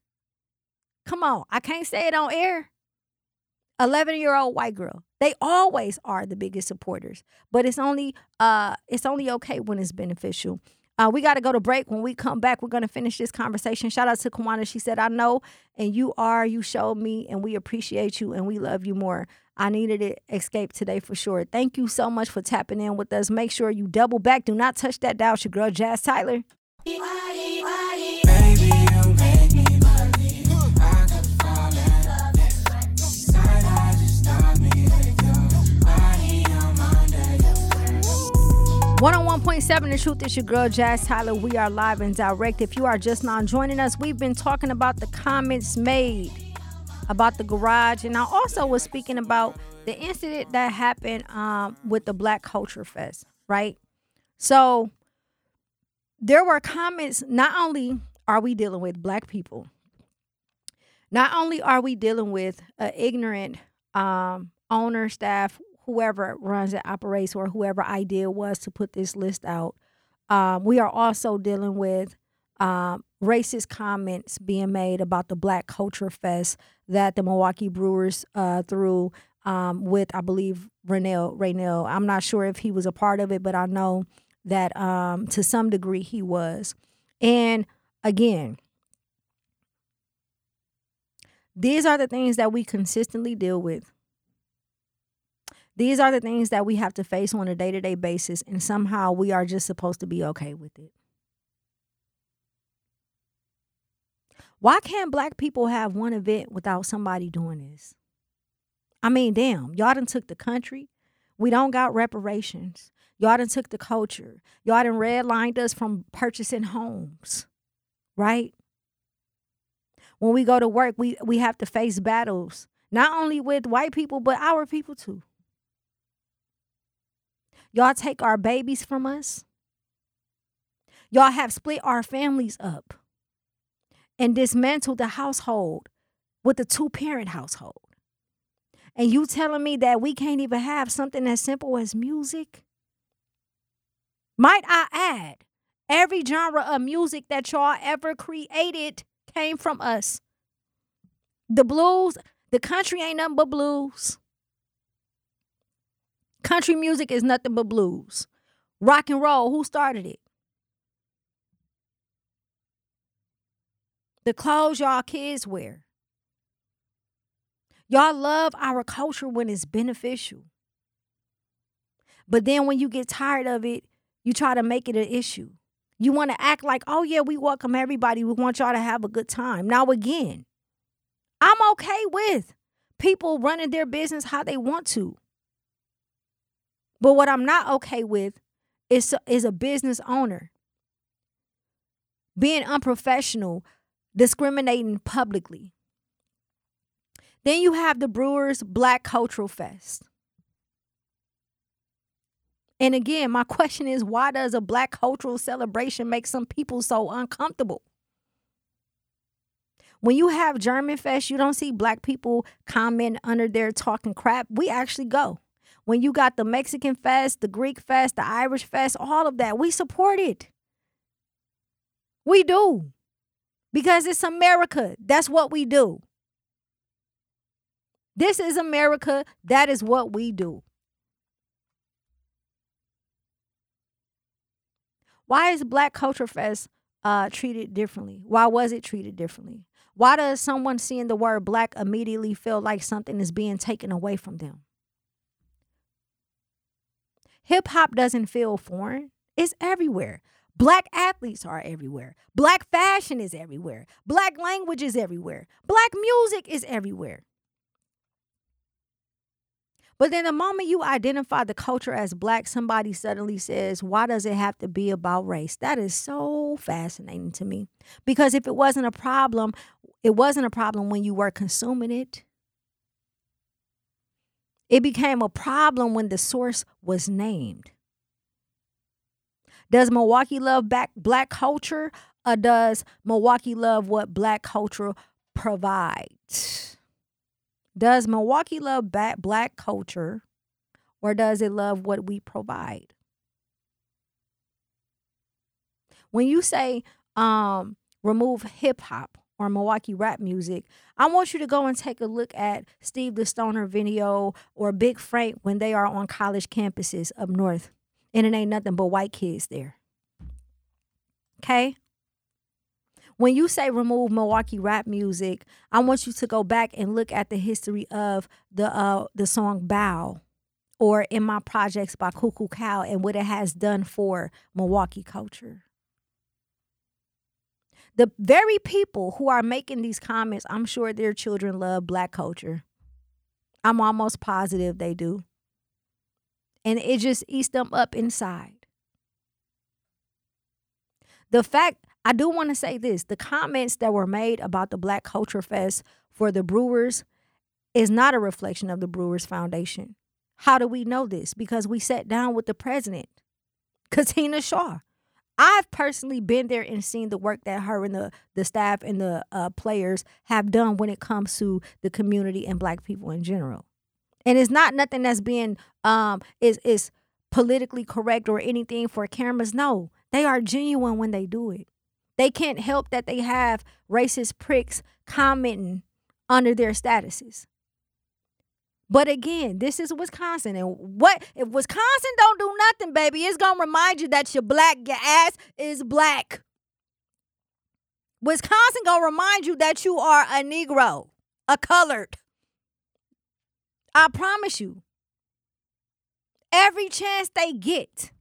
Come on, I can't say it on air. eleven-year-old white girl. They always are the biggest supporters, but it's only uh, it's only okay when it's beneficial. Uh, we got to go to break. When we come back, we're going to finish this conversation. Shout out to Kawana. She said, "I know, and you are. You showed me, and we appreciate you, and we love you more. I needed it escape today for sure. Thank you so much for tapping in with us. Make sure you double back. Do not touch that dial. It's your girl, Jazz Tyler." Baby, you make me believe I could fall in love. Side eye just stop me with your body, I'm under your one oh one point seven The Truth. It's your girl, Jazz Tyler. We are live and direct. If you are just now joining us, we've been talking about the comments made about the garage. And I also was speaking about the incident that happened um, with the Black Culture Fest, right? So there were comments. Not only are we dealing with Black people, not only are we dealing with an ignorant um, owner, staff, whoever runs and operates, or whoever idea was to put this list out. Um, we are also dealing with um, racist comments being made about the Black Culture Fest that the Milwaukee Brewers uh, threw um, with, I believe, Raynell. Raynell. I'm not sure if he was a part of it, but I know that um, to some degree he was. And again, these are the things that we consistently deal with. These are the things that we have to face on a day-to-day basis, and somehow we are just supposed to be okay with it. Why can't Black people have one event without somebody doing this? I mean, damn, y'all done took the country. We don't got reparations. Y'all done took the culture. Y'all done redlined us from purchasing homes, right? When we go to work, we, we have to face battles, not only with white people, but our people too. Y'all take our babies from us. Y'all have split our families up and dismantled the household with a two-parent household. And you telling me that we can't even have something as simple as music? Might I add, every genre of music that y'all ever created came from us. The blues, the country ain't nothing but blues. Country music is nothing but blues. Rock and roll, who started it? The clothes y'all kids wear. Y'all love our culture when it's beneficial. But then when you get tired of it, you try to make it an issue. You want to act like, oh yeah, we welcome everybody. We want y'all to have a good time. Now again, I'm okay with people running their business how they want to. But what I'm not okay with is, is a business owner being unprofessional, discriminating publicly. Then you have the Brewers Black Cultural Fest. And again, my question is, why does a Black cultural celebration make some people so uncomfortable? When you have German Fest, you don't see Black people comment under there talking crap. We actually go. When you got the Mexican Fest, the Greek Fest, the Irish Fest, all of that, we support it. We do. Because it's America. That's what we do. This is America. That is what we do. Why is Black Culture Fest uh, treated differently? Why was it treated differently? Why does someone seeing the word Black immediately feel like something is being taken away from them? Hip hop doesn't feel foreign. It's everywhere. Black athletes are everywhere. Black fashion is everywhere. Black language is everywhere. Black music is everywhere. But then the moment you identify the culture as Black, somebody suddenly says, why does it have to be about race? That is so fascinating to me. Because if it wasn't a problem, it wasn't a problem when you were consuming it. It became a problem when the source was named. Does Milwaukee love back Black culture, or does Milwaukee love what Black culture provides? Does Milwaukee love back Black culture, or does it love what we provide? When you say um, remove hip hop or Milwaukee rap music, I want you to go and take a look at Steve the Stoner video or Big Frank when they are on college campuses up north. And it ain't nothing but white kids there. Okay? When you say remove Milwaukee rap music, I want you to go back and look at the history of the uh, the song Bow or In My Projects by Cuckoo Cow and what it has done for Milwaukee culture. The very people who are making these comments, I'm sure their children love Black culture. I'm almost positive they do. And it just eats them up inside. the fact, I do want to say this, the comments that were made about the Black Culture Fest for the Brewers is not a reflection of the Brewers Foundation. How do we know this? Because we sat down with the president, Katina Shaw. I've personally been there and seen the work that her and the, the staff and the uh, players have done when it comes to the community and Black people in general. And it's not nothing that's being um is is politically correct or anything for cameras. No, they are genuine when they do it. They can't help that they have racist pricks commenting under their statuses. But again, this is Wisconsin. And what if Wisconsin don't do nothing, baby, it's going to remind you that you're black, your ass is black. Wisconsin going to remind you that you are a Negro, a colored. I promise you. Every chance they get.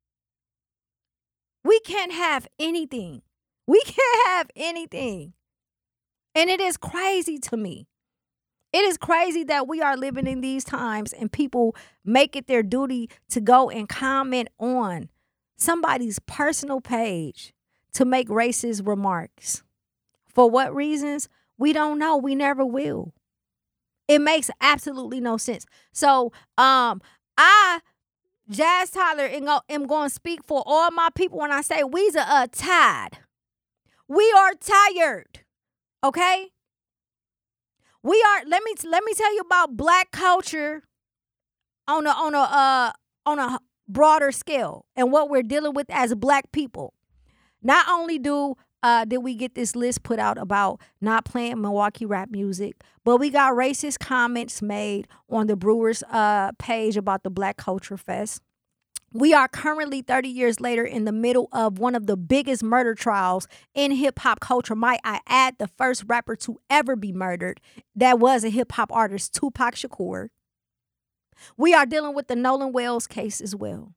We can't have anything. We can't have anything. And it is crazy to me. It is crazy that we are living in these times and people make it their duty to go and comment on somebody's personal page to make racist remarks. For what reasons? We don't know. We never will. It makes absolutely no sense. So um, I, Jazz Tyler, am going to speak for all my people when I say we's a tired. We are tired. Okay? We are, let me let me tell you about Black culture on a on a uh on a broader scale and what we're dealing with as Black people. Not only do uh did we get this list put out about not playing Milwaukee rap music, but we got racist comments made on the Brewers uh page about the Black Culture Fest. We are currently thirty years later in the middle of one of the biggest murder trials in hip-hop culture. Might I add, the first rapper to ever be murdered that was a hip-hop artist, Tupac Shakur. We are dealing with the Nolan Wells case as well.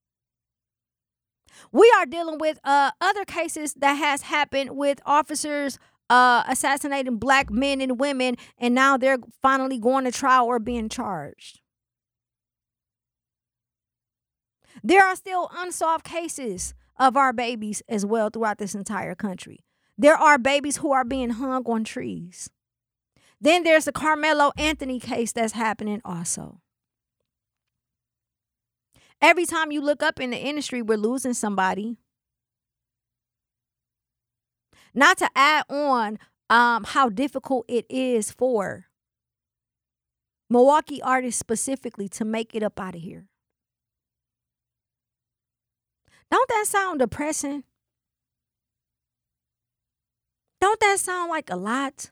We are dealing with uh, other cases that has happened with officers uh, assassinating Black men and women, and now they're finally going to trial or being charged. There are still unsolved cases of our babies as well throughout this entire country. There are babies who are being hung on trees. Then there's the Carmelo Anthony case that's happening also. Every time you look up in the industry, we're losing somebody. Not to add on um, how difficult it is for Milwaukee artists specifically to make it up out of here. Don't that sound depressing? Don't that sound like a lot?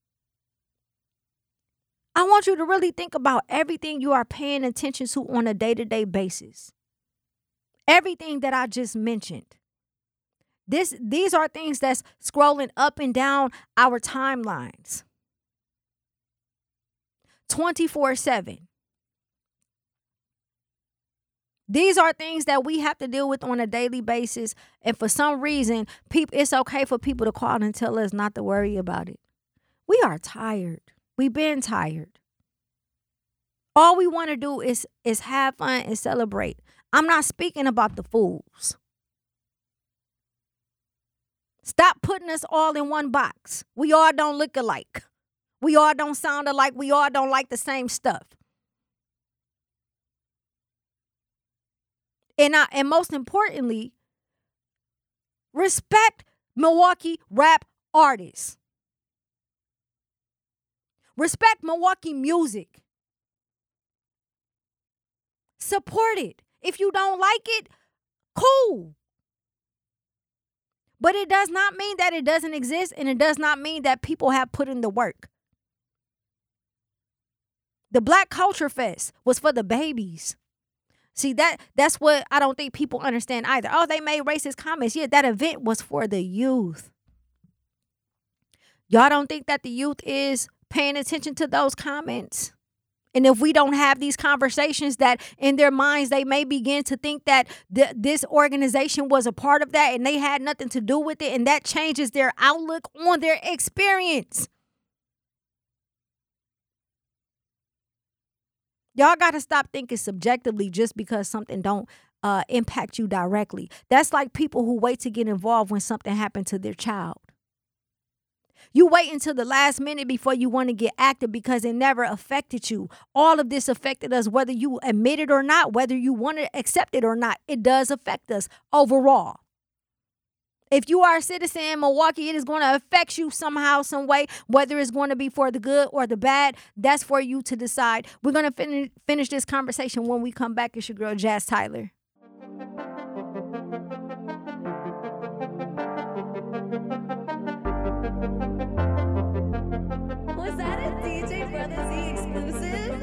I want you to really think about everything you are paying attention to on a day-to-day basis. Everything that I just mentioned. This, these are things that's scrolling up and down our timelines. twenty-four seven. These are things that we have to deal with on a daily basis. And for some reason, people, it's okay for people to call and tell us not to worry about it. We are tired. We've been tired. All we want to do is, is have fun and celebrate. I'm not speaking about the fools. Stop putting us all in one box. We all don't look alike. We all don't sound alike. We all don't like the same stuff. And I, and most importantly, respect Milwaukee rap artists. Respect Milwaukee music. Support it. If you don't like it, cool. But it does not mean that it doesn't exist, and it does not mean that people have put in the work. The Black Culture Fest was for the babies. See, that that's what I don't think people understand either. Oh, they made racist comments. Yeah, that event was for the youth. Y'all don't think that the youth is paying attention to those comments? And if we don't have these conversations, that in their minds they may begin to think that th- this organization was a part of that and they had nothing to do with it, and that changes their outlook on their experience. Y'all got to stop thinking subjectively just because something don't uh, impact you directly. That's like people who wait to get involved when something happened to their child. You wait until the last minute before you want to get active because it never affected you. All of this affected us, whether you admit it or not, whether you want to accept it or not. It does affect us overall. If you are a citizen in Milwaukee, it is going to affect you somehow, some way, whether it's going to be for the good or the bad. That's for you to decide. We're going to fin- finish this conversation when we come back. It's your girl, Jazz Tyler. Was that a D J Brother Z exclusive?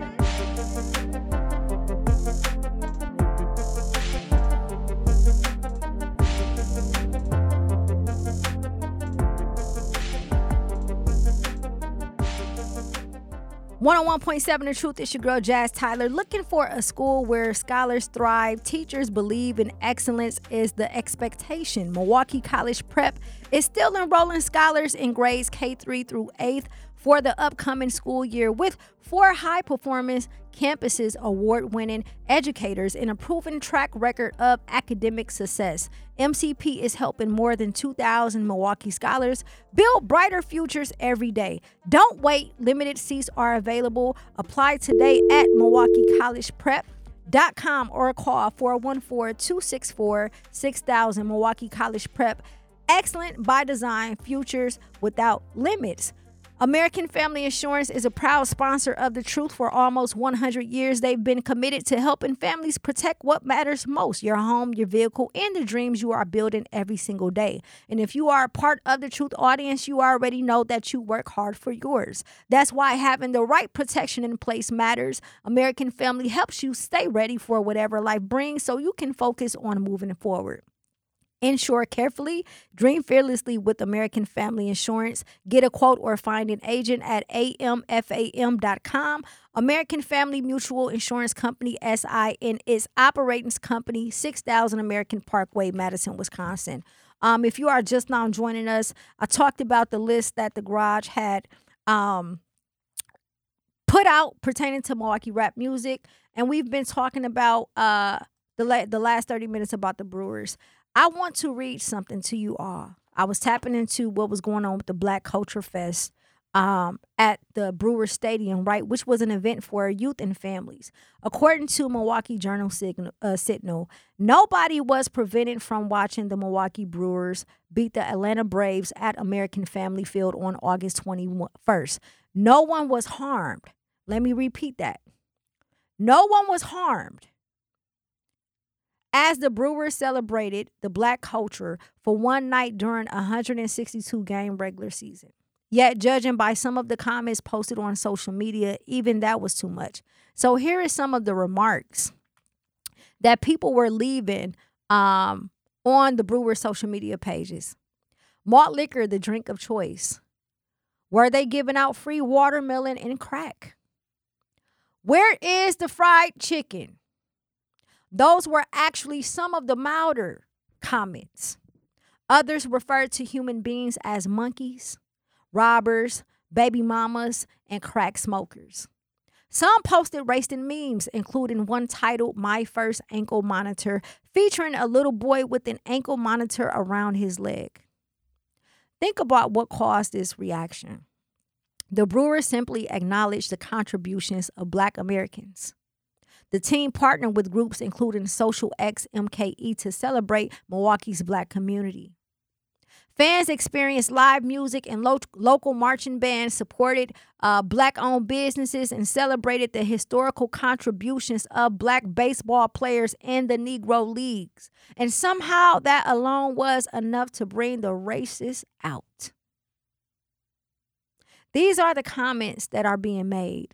one oh one point seven The Truth. It's your girl, Jazz Tyler. Looking for a school where scholars thrive, teachers believe in excellence is the expectation. Milwaukee College Prep is still enrolling scholars in grades K three through eighth for the upcoming school year with four high-performance campuses, award-winning educators, and a proven track record of academic success. M C P is helping more than two thousand Milwaukee scholars build brighter futures every day. Don't wait. Limited seats are available. Apply today at Milwaukee College Prep dot com or call four one four, two six four, six thousand. Milwaukee College Prep. Excellent by design, futures without limits. American Family Insurance is a proud sponsor of The Truth. For almost one hundred years, they've been committed to helping families protect what matters most, your home, your vehicle, and the dreams you are building every single day. And if you are a part of The Truth audience, you already know that you work hard for yours. That's why having the right protection in place matters. American Family helps you stay ready for whatever life brings so you can focus on moving forward. Insure carefully, dream fearlessly with American Family Insurance. Get a quote or find an agent at A M F A M dot com. American Family Mutual Insurance Company, S I N, is operating company, six thousand American Parkway, Madison, Wisconsin. Um, if you are just now joining us, I talked about the list that the Garage had um, put out pertaining to Milwaukee rap music, and we've been talking about uh, the la- the last thirty minutes about the Brewers. I want to read something to you all. I was tapping into what was going on with the Black Culture Fest um, at the Brewers Stadium, right, which was an event for youth and families. According to Milwaukee Journal Signal, uh, Sentinel, nobody was prevented from watching the Milwaukee Brewers beat the Atlanta Braves at American Family Field on August twenty-first. No one was harmed. Let me repeat that. No one was harmed as the Brewers celebrated the Black culture for one night during a one hundred sixty-two game regular season. Yet, judging by some of the comments posted on social media, even that was too much. So here is some of the remarks that people were leaving um, on the Brewers social media pages. Malt liquor, the drink of choice. Were they giving out free watermelon and crack? Where is the fried chicken? Those were actually some of the milder comments. Others referred to human beings as monkeys, robbers, baby mamas, and crack smokers. Some posted racist memes, including one titled My First Ankle Monitor, featuring a little boy with an ankle monitor around his leg. Think about what caused this reaction. The Brewers simply acknowledged the contributions of Black Americans. The team partnered with groups including Social X M K E to celebrate Milwaukee's Black community. Fans experienced live music and lo- local marching bands supported uh, Black-owned businesses and celebrated the historical contributions of Black baseball players in the Negro Leagues. And somehow that alone was enough to bring the racists out. These are the comments that are being made.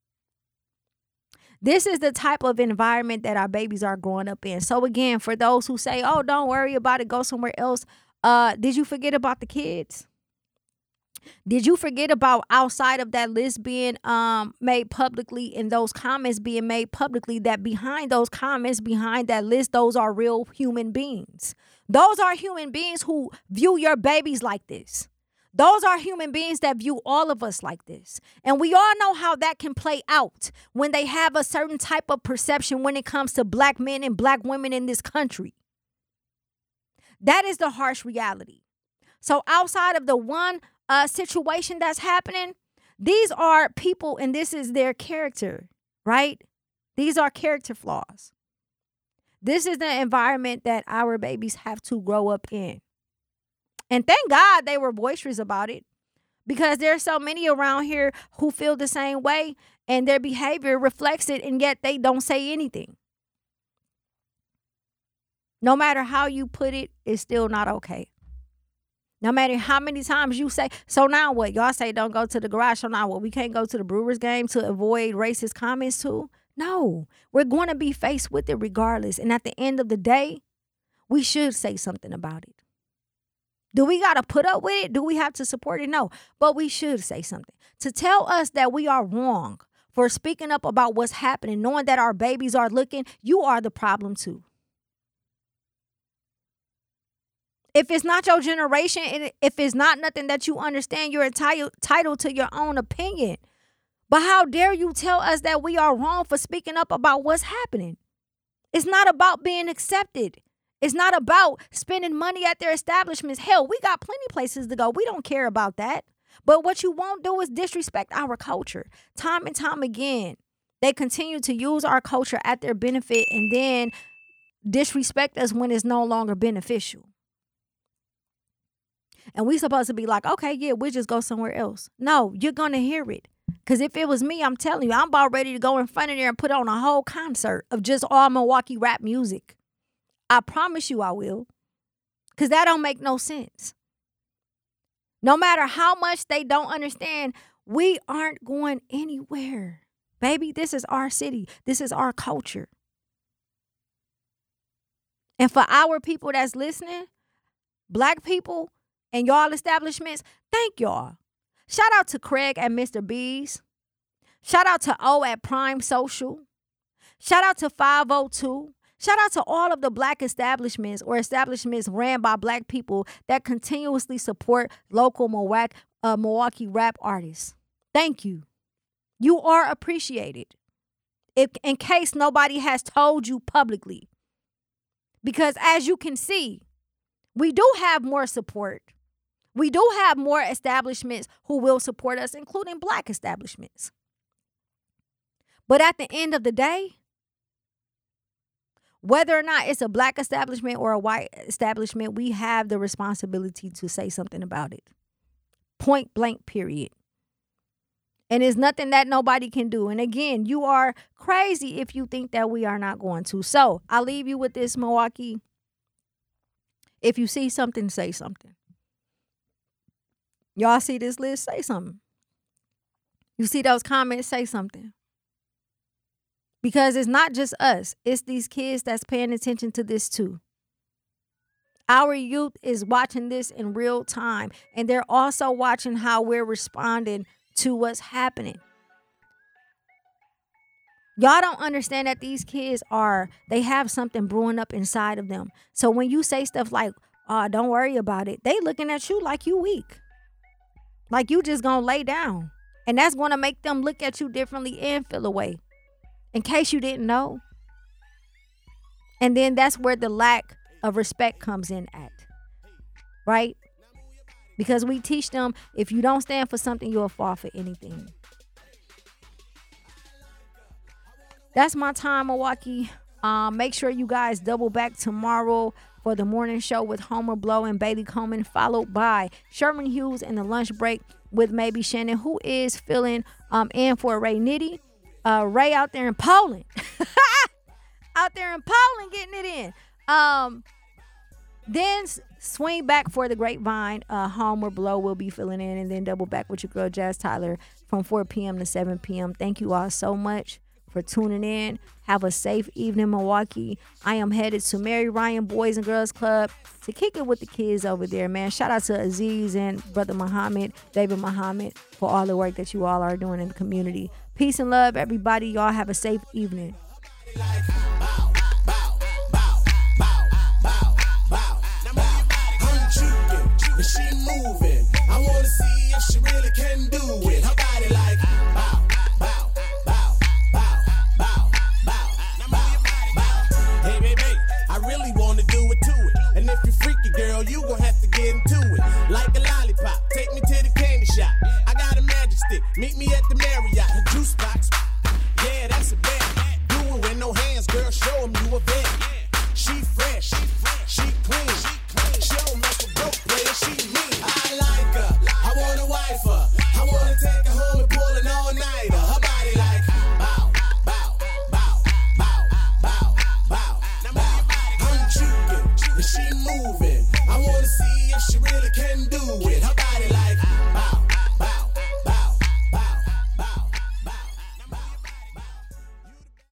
This is the type of environment that our babies are growing up in. So again, for those who say, oh, don't worry about it, go somewhere else. Uh, did you forget about the kids? Did you forget about outside of that list being um, made publicly and those comments being made publicly, that behind those comments, behind that list, those are real human beings. Those are human beings who view your babies like this. Those are human beings that view all of us like this. And we all know how that can play out when they have a certain type of perception when it comes to black men and black women in this country. That is the harsh reality. So outside of the one uh, situation that's happening, these are people and this is their character, right? These are character flaws. This is the environment that our babies have to grow up in. And thank God they were boisterous about it, because there's so many around here who feel the same way and their behavior reflects it, and yet they don't say anything. No matter how you put it, it's still not okay. No matter how many times you say, so now what? Y'all say don't go to the garage. So now what? We can't go to the Brewers game to avoid racist comments too? No, we're going to be faced with it regardless. And at the end of the day, we should say something about it. Do we got to put up with it? Do we have to support it? No, but we should say something to tell us that we are wrong for speaking up about what's happening, knowing that our babies are looking. You are the problem too. If it's not your generation, and if it's not nothing that you understand, you're entitled entitled to your own opinion. But how dare you tell us that we are wrong for speaking up about what's happening? It's not about being accepted. It's not about spending money at their establishments. Hell, we got plenty places to go. We don't care about that. But what you won't do is disrespect our culture. Time and time again, they continue to use our culture at their benefit and then disrespect us when it's no longer beneficial. And we supposed to be like, okay, yeah, we'll just go somewhere else. No, you're going to hear it. Because if it was me, I'm telling you, I'm about ready to go in front of there and put on a whole concert of just all Milwaukee rap music. I promise you I will. Because that don't make no sense. No matter how much they don't understand, we aren't going anywhere. Baby, this is our city. This is our culture. And for our people that's listening, black people and y'all establishments, thank y'all. Shout out to Craig at Mister B's. Shout out to O at Prime Social. Shout out to five oh two. Shout out to all of the black establishments or establishments ran by black people that continuously support local Milwaukee, uh, Milwaukee rap artists. Thank you. You are appreciated. If, in case nobody has told you publicly. Because as you can see, we do have more support. We do have more establishments who will support us, including black establishments. But at the end of the day, whether or not it's a black establishment or a white establishment, we have the responsibility to say something about it. Point blank, period. And it's nothing that nobody can do. And again, you are crazy if you think that we are not going to. So I'll leave you with this, Milwaukee. If you see something, say something. Y'all see this list? Say something. You see those comments? Say something. Because it's not just us. It's these kids that's paying attention to this too. Our youth is watching this in real time. And they're also watching how we're responding to what's happening. Y'all don't understand that these kids are, they have something brewing up inside of them. So when you say stuff like, oh, don't worry about it, they looking at you like you weak. Like you just gonna lay down. And that's gonna make them look at you differently and feel away. In case you didn't know. And then that's where the lack of respect comes in at. Right? Because we teach them, if you don't stand for something, you'll fall for anything. That's my time, Milwaukee. Um, make sure you guys double back tomorrow for the morning show with Homer Blow and Bailey Coleman, followed by Sherman Hughes in the lunch break with Maybe Shannon, who is filling um, in for Ray Nitty. Uh, Ray out there in Poland. Out there in Poland getting it in. Um, then swing back for the Grapevine. Uh, Homer Blow will be filling in, and then double back with your girl Jazz Tyler from four p.m. to seven p.m. Thank you all so much for tuning in. Have a safe evening, Milwaukee. I am headed to Mary Ryan Boys and Girls Club to kick it with the kids over there, man. Shout out to Aziz and Brother Muhammad, David Muhammad, for all the work that you all are doing in the community. Peace and love, everybody. Y'all have a safe evening. She moving. I want wanna see if she really can do it. Her body like